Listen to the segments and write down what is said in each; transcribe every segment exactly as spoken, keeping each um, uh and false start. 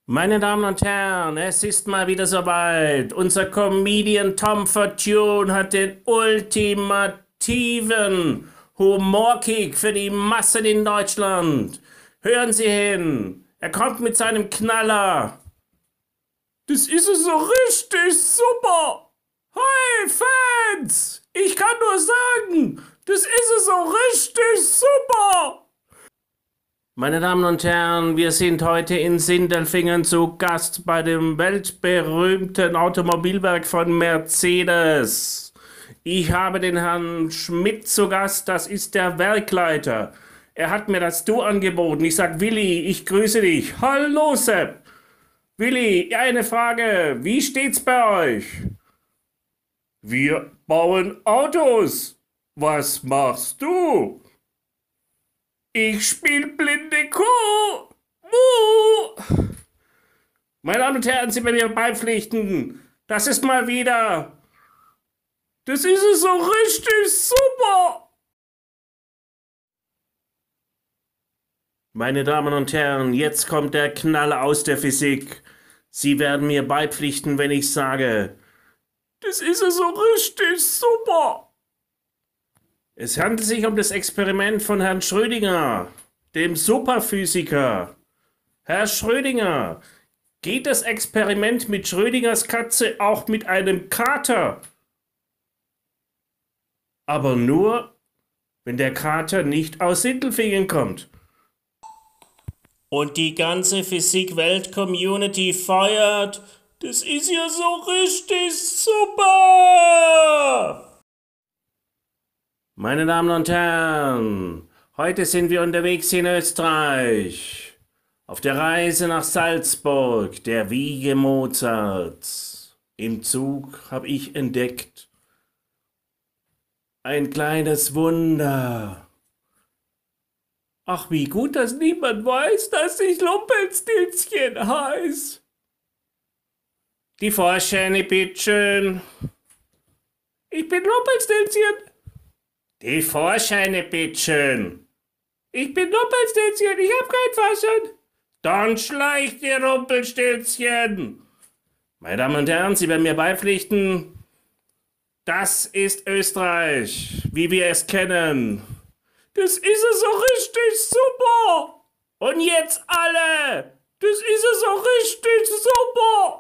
Meine Damen und Herren, es ist mal wieder soweit. Unser Comedian Tom Fortune hat den ultimativen Humorkick für die Massen in Deutschland. Hören Sie hin. Er kommt mit seinem Knaller. Das ist es so richtig super. Hi Fans! Ich kann nur sagen, das ist es so richtig super. Meine Damen und Herren, wir sind heute in Sindelfingen zu Gast bei dem weltberühmten Automobilwerk von Mercedes. Ich habe den Herrn Schmidt zu Gast, das ist der Werkleiter. Er hat mir das Du angeboten. Ich sag, Willi, ich grüße dich. Hallo Sepp. Willi, eine Frage. Wie steht's bei euch? Wir bauen Autos. Was machst du? Ich spiel blinde Kuh. Muh. Meine Damen und Herren, Sie werden mir beipflichten. Das ist mal wieder. Das ist es so richtig super. Meine Damen und Herren, jetzt kommt der Knaller aus der Physik. Sie werden mir beipflichten, wenn ich sage, das ist es so richtig super. Es handelt sich um das Experiment von Herrn Schrödinger, dem Superphysiker. Herr Schrödinger, geht das Experiment mit Schrödingers Katze auch mit einem Kater? Aber nur, wenn der Kater nicht aus Sindelfingen kommt. Und die ganze Physik-Welt-Community feiert, das ist ja so richtig super! Meine Damen und Herren, heute sind wir unterwegs in Österreich. Auf der Reise nach Salzburg, der Wiege Mozarts. Im Zug habe ich entdeckt ein kleines Wunder. Ach, wie gut, dass niemand weiß, dass ich Lumpelstilzchen heiß. Die Vorscheine, bitteschön. Ich bin Lumpelstilzchen. Die Vorscheine, bitteschön. Ich bin Rumpelstilzchen, ich hab keinen Fahrschein. Dann schleicht ihr Rumpelstilzchen. Meine Damen und Herren, Sie werden mir beipflichten, das ist Österreich, wie wir es kennen. Das ist es so richtig super. Und jetzt alle, das ist es so richtig super.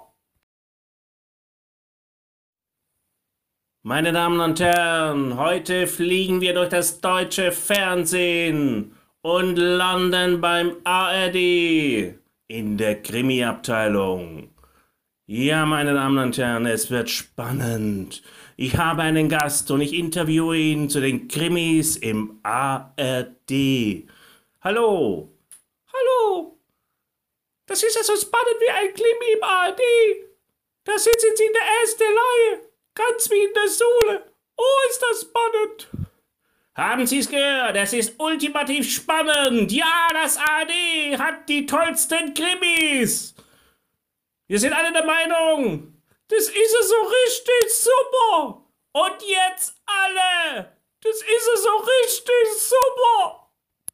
Meine Damen und Herren, heute fliegen wir durch das deutsche Fernsehen und landen beim A R D in der Krimi-Abteilung. Ja, meine Damen und Herren, es wird spannend. Ich habe einen Gast und ich interviewe ihn zu den Krimis im A R D. Hallo. Hallo. Das ist ja so spannend wie ein Krimi im A R D. Da sitzen Sie in der ersten Reihe. Ganz wie in der Schule. Oh, ist das spannend. Haben Sie es gehört? Es ist ultimativ spannend. Ja, das A R D hat die tollsten Krimis. Wir sind alle der Meinung, das ist es so richtig super. Und jetzt alle. Das ist es so richtig super.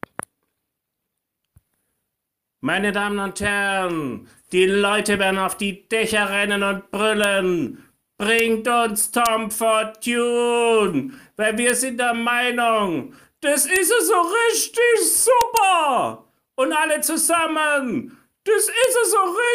Meine Damen und Herren, die Leute werden auf die Dächer rennen und brüllen. Bringt uns Tom Fortune, weil wir sind der Meinung, das ist es so richtig super. Und alle zusammen, das ist es so